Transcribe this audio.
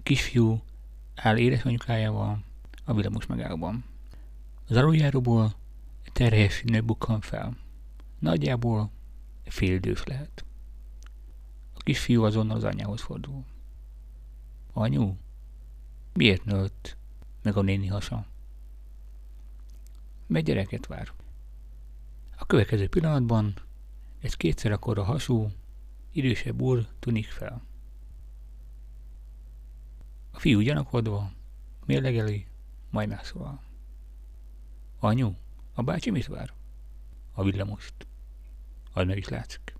kisfiú áll édesanyukájával a villamos megállóban. Az aluljáróból egy terhes nő bukkan fel. Nagyjából féldős lehet. A kisfiú azonnal az anyjához fordul. Anyu, miért nőtt meg a néni hasa? Mert gyereket vár. A következő pillanatban egy kétszer akkora hasú, idősebb úr tűnik fel. A fiú gyanakodva mérlegeli, majd megszólal. Anyu, a bácsi mit vár? A villamost. Az meg is látszik.